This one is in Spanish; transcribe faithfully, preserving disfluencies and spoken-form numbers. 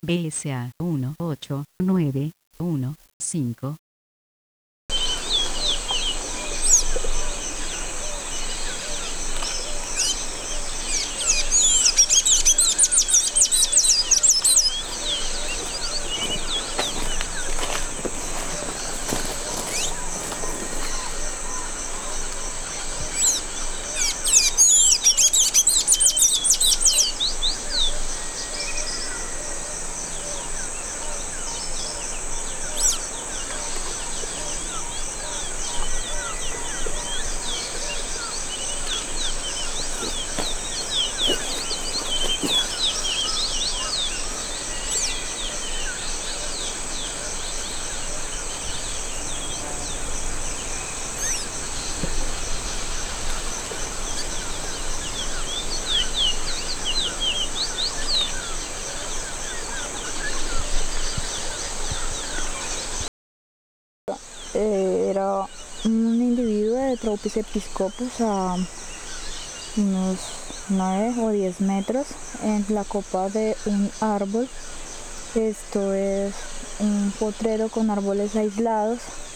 B S A uno ocho nueve uno cinco. Eh, era un individuo de Tropis episcopus a unos nueve o diez metros en la copa de un árbol. Esto es un potrero con árboles aislados.